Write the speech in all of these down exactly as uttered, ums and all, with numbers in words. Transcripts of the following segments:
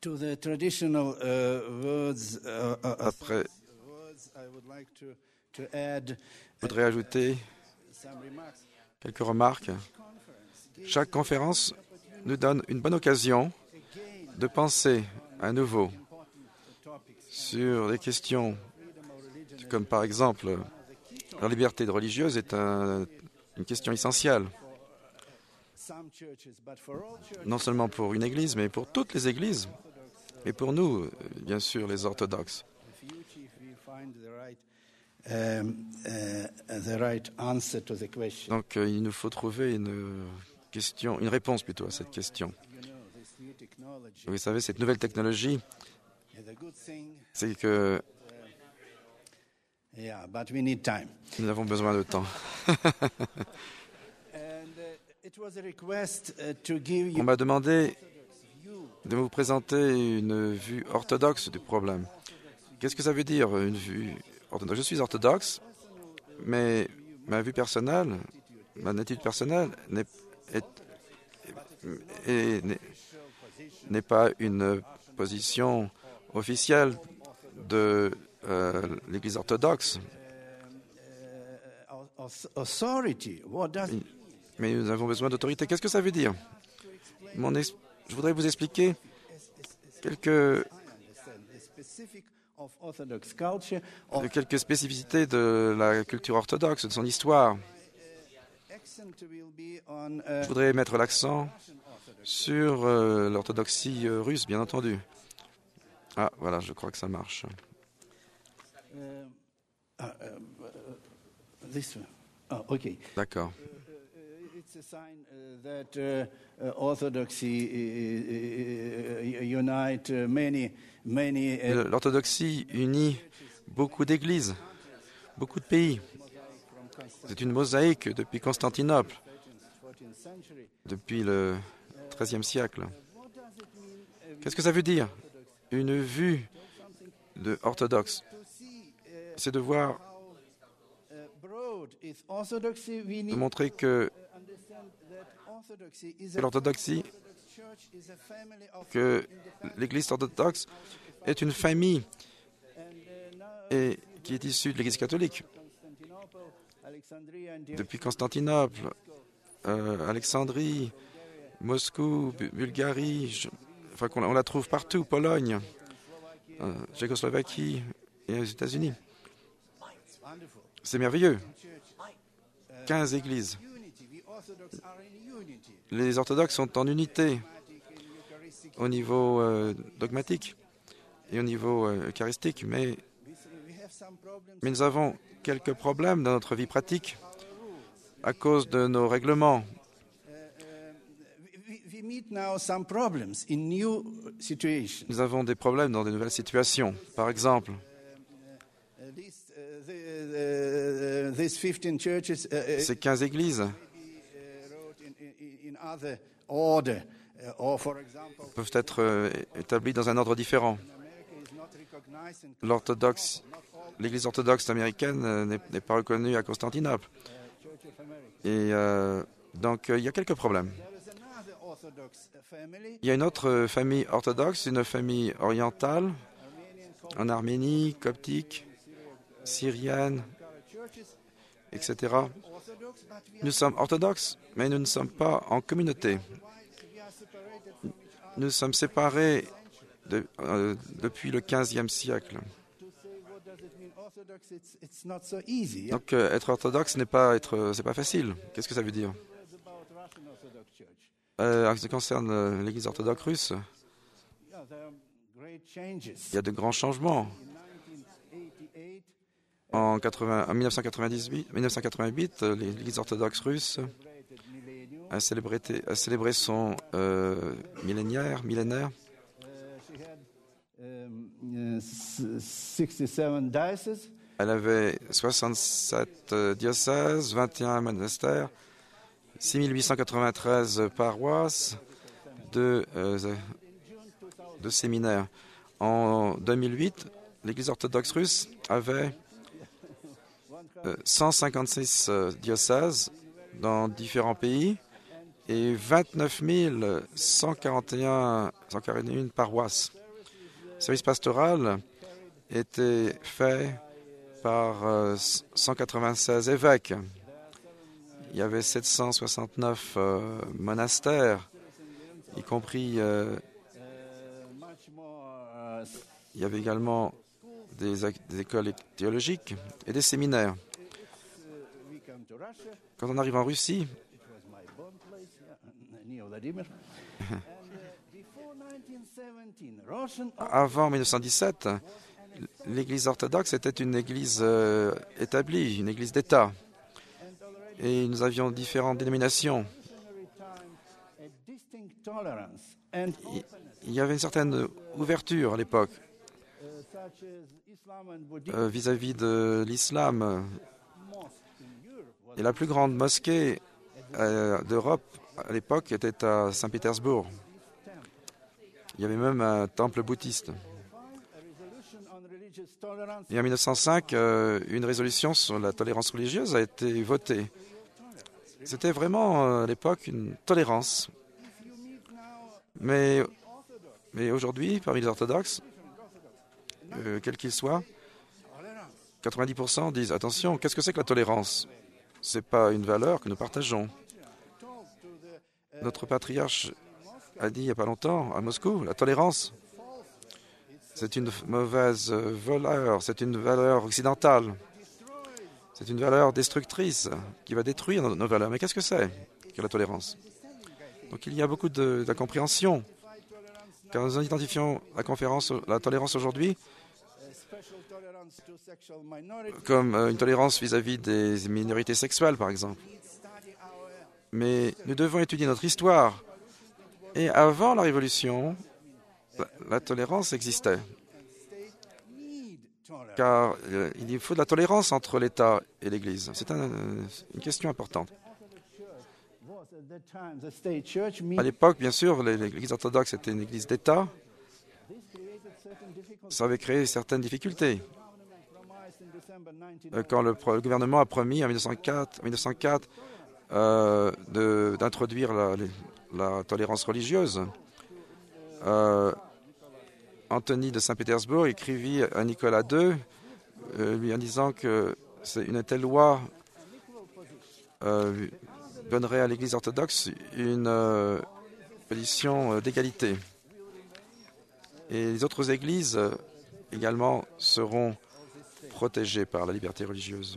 To the traditional uh, words, uh, uh, Après, words, I would like to, to add je voudrais ajouter some remarks. quelques remarques. Chaque conférence nous donne une bonne occasion de penser à nouveau sur des questions comme par exemple la liberté de religieuse est un, une question essentielle, non seulement pour une église, mais pour toutes les églises, et pour nous, bien sûr, les orthodoxes. Donc, il nous faut trouver une question, une réponse plutôt à cette question. Vous savez, cette nouvelle technologie, c'est que nous avons besoin de temps. On m'a demandé de vous présenter une vue orthodoxe du problème. Qu'est-ce que ça veut dire, une vue orthodoxe? Je suis orthodoxe, mais ma vue personnelle, ma attitude personnelle n'est, est, est, n'est, n'est pas une position officielle de euh, l'Église orthodoxe. Mais nous avons besoin d'autorité. Qu'est-ce que ça veut dire? Mon es... Je voudrais vous expliquer quelques, quelques spécificités de la culture orthodoxe, de son histoire. Je voudrais mettre l'accent sur euh, l'orthodoxie euh, russe, bien entendu. Ah, voilà, je crois que ça marche. D'accord. L'orthodoxie unit beaucoup d'églises, beaucoup de pays. C'est une mosaïque depuis Constantinople, depuis le treizième siècle. Qu'est-ce que ça veut dire? Une vue de orthodoxe, c'est de voir, de montrer que l'orthodoxie, que l'Église orthodoxe est une famille et qui est issue de l'Église catholique. Depuis Constantinople, euh, Alexandrie, Moscou, Bulgarie, je, enfin qu'on, on la trouve partout, Pologne, euh, Tchécoslovaquie et aux États-Unis. C'est merveilleux. quinze églises. Les orthodoxes sont en unité au niveau euh, dogmatique et au niveau euh, eucharistique, mais, mais nous avons quelques problèmes dans notre vie pratique à cause de nos règlements. Nous avons des problèmes dans de nouvelles situations. Par exemple, ces quinze églises peuvent être euh, établies dans un ordre différent. L'orthodoxe, l'Église orthodoxe américaine euh, n'est, n'est pas reconnue à Constantinople. Et euh, donc, euh, il y a quelques problèmes. Il y a une autre famille orthodoxe, une famille orientale, en Arménie, coptique, syrienne, et cetera. Nous sommes orthodoxes, mais nous ne sommes pas en communauté. Nous sommes séparés de, euh, depuis le quinzième siècle. Donc, euh, être orthodoxe n'est pas être, c'est pas facile. Qu'est-ce que ça veut dire? Euh, en ce qui concerne euh, l'Église orthodoxe russe, il y a de grands changements. En, quatre-vingts, en dix-neuf cent quatre-vingt-dix-huit, dix-neuf cent quatre-vingt-huit, l'Église orthodoxe russe a célébré, a célébré son euh, millénaire, millénaire. Elle avait soixante-sept diocèses, vingt et un monastères, six mille huit cent quatre-vingt-treize paroisses, deux, euh, deux séminaires. En deux mille huit, l'Église orthodoxe russe avait cent cinquante-six diocèses dans différents pays et vingt-neuf mille cent quarante et un paroisses. Le service pastoral était fait par euh, cent quatre-vingt-seize évêques. Il y avait sept cent soixante-neuf euh, monastères, y compris... Euh, il y avait également des, des écoles théologiques et des séminaires. Quand on arrive en Russie, avant mille neuf cent dix-sept, l'Église orthodoxe était une église euh, établie, une église d'État. Et nous avions différentes dénominations. Il y avait une certaine ouverture à l'époque euh, vis-à-vis de l'islam. Et la plus grande mosquée euh, d'Europe à l'époque était à Saint-Pétersbourg. Il y avait même un temple bouddhiste. Et en mille neuf cent cinq, euh, une résolution sur la tolérance religieuse a été votée. C'était vraiment euh, à l'époque une tolérance. Mais, mais aujourd'hui, parmi les orthodoxes, euh, quels qu'ils soient, quatre-vingt-dix pour cent disent « Attention, qu'est-ce que c'est que la tolérance ? Ce n'est pas une valeur que nous partageons. » Notre patriarche a dit il n'y a pas longtemps à Moscou, la tolérance, c'est une mauvaise valeur, c'est une valeur occidentale, c'est une valeur destructrice qui va détruire nos, nos valeurs. Mais qu'est-ce que c'est que la tolérance? Donc il y a beaucoup d'incompréhension. Quand nous identifions la, conférence, la tolérance aujourd'hui comme une tolérance vis-à-vis des minorités sexuelles, par exemple. Mais nous devons étudier notre histoire. Et avant la Révolution, la, la tolérance existait. Car euh, il faut de la tolérance entre l'État et l'Église. C'est un, une question importante. À l'époque, bien sûr, l'Église orthodoxe était une Église d'État. Ça avait créé certaines difficultés. Quand le, le gouvernement a promis en mille neuf cent quatre euh, d'introduire la, la tolérance religieuse, euh, Anthony de Saint-Pétersbourg écrivit à Nicolas deux, euh, lui en disant que une telle loi euh, donnerait à l'Église orthodoxe une euh, position d'égalité. Et les autres églises euh, également seront protégées par la liberté religieuse.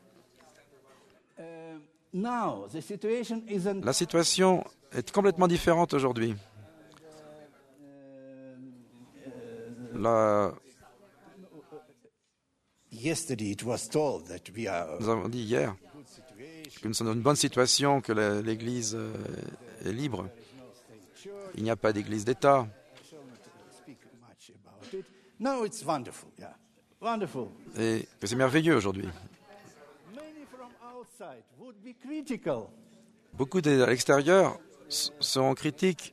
La situation est complètement différente aujourd'hui. La... Nous avons dit hier que nous sommes dans une bonne situation, que l'Église est libre. Il n'y a pas d'Église d'État. Et que c'est merveilleux aujourd'hui. Beaucoup de l'extérieur seront critiques.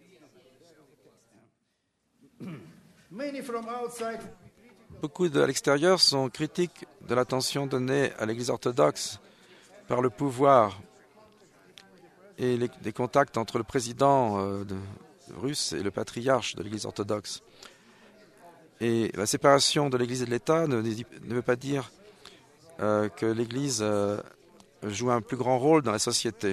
Beaucoup de l'extérieur sont critiques de l'attention donnée à l'Église orthodoxe par le pouvoir et les, des contacts entre le président euh, de, russe et le patriarche de l'Église orthodoxe. Et la séparation de l'Église et de l'État ne, ne veut pas dire euh, que l'Église euh, joue un plus grand rôle dans la société.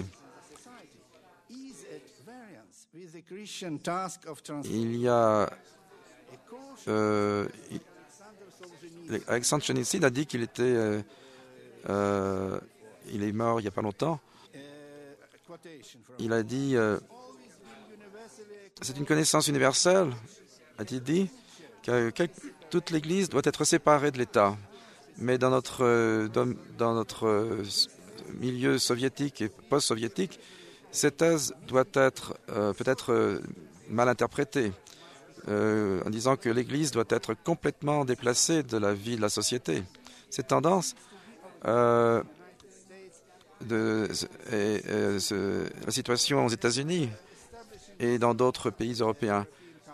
Il y a... Euh, Alexandre Solzhenitsyn a dit qu'il était... Euh, euh, il est mort il n'y a pas longtemps. Il a dit... Euh, c'est une connaissance universelle, a-t-il dit, que, que toute l'Église doit être séparée de l'État. Mais dans notre, dans, dans notre milieu soviétique et post-soviétique, cette thèse doit être euh, peut-être euh, mal interprétée, euh, en disant que l'Église doit être complètement déplacée de la vie de la société. Cette tendance, euh, de, et, et, ce, la situation aux États-Unis et dans d'autres pays européens.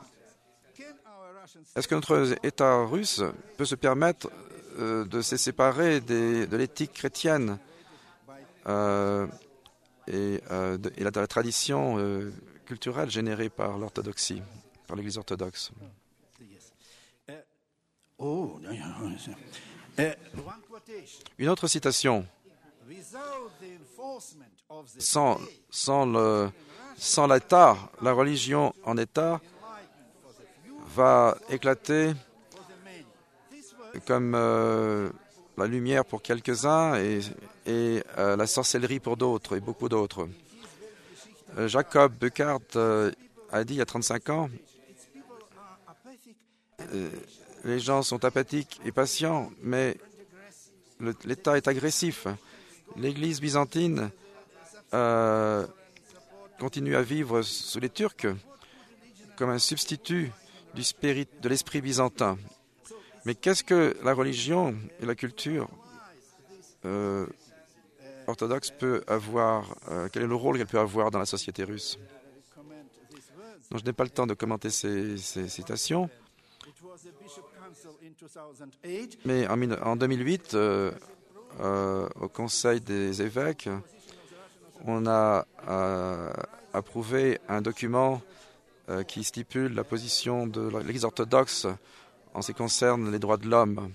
Est-ce que notre État russe peut se permettre euh, de se séparer des, de l'éthique chrétienne euh, et, euh, de, et la, de la tradition euh, culturelle générée par l'orthodoxie, par l'Église orthodoxe. Oh, Une autre citation. Sans, sans, le, sans l'État, la religion en État va éclater comme euh, la lumière pour quelques-uns et, et euh, la sorcellerie pour d'autres et beaucoup d'autres. Euh, Jacob Burckhardt euh, a dit il y a trente-cinq ans, euh, les gens sont apathiques et patients, mais l'État est agressif. L'Église byzantine euh, continue à vivre sous les Turcs comme un substitut du spirit, de l'esprit byzantin. Mais qu'est-ce que la religion et la culture euh, orthodoxe peut avoir, euh, quel est le rôle qu'elle peut avoir dans la société russe? Donc, je n'ai pas le temps de commenter ces, ces citations. Mais en, en deux mille huit, euh, euh, au Conseil des évêques, on a euh, approuvé un document euh, qui stipule la position de l'Église orthodoxe en ce qui concerne les droits de l'homme.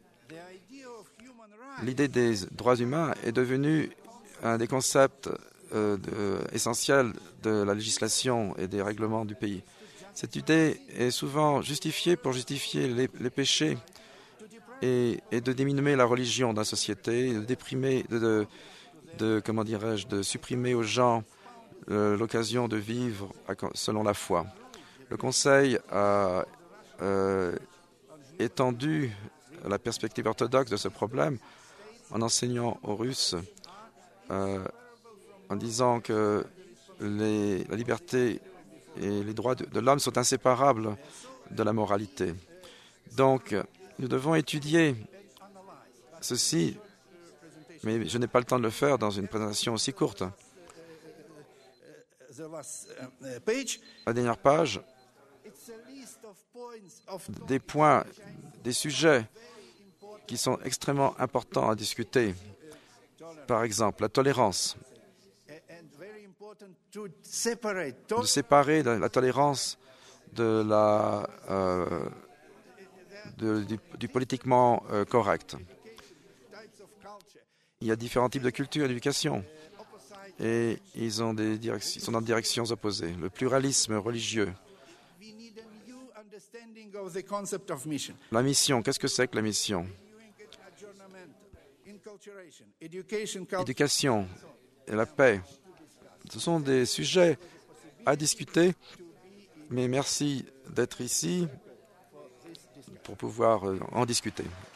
L'idée des droits humains est devenue un des concepts euh, de, essentiels de la législation et des règlements du pays. Cette idée est souvent justifiée pour justifier les, les péchés et, et de diminuer la religion dans la société, de déprimer, de, de, de comment dirais-je, de supprimer aux gens euh, l'occasion de vivre selon la foi. Le Conseil a euh, étendu la perspective orthodoxe de ce problème en enseignant aux Russes, euh, en disant que les, la liberté et les droits de, de l'homme sont inséparables de la moralité. Donc, nous devons étudier ceci, mais je n'ai pas le temps de le faire dans une présentation aussi courte. La dernière page, des points, des sujets qui sont extrêmement importants à discuter. Par exemple, la tolérance. De séparer la tolérance de la, euh, de, du, du politiquement euh, correct. Il y a différents types de culture et d'éducation et ils, ont des directions, ils sont dans des directions opposées. Le pluralisme religieux. La mission, qu'est-ce que c'est que la mission? Éducation et la paix. Ce sont des sujets à discuter, mais merci d'être ici pour pouvoir en discuter.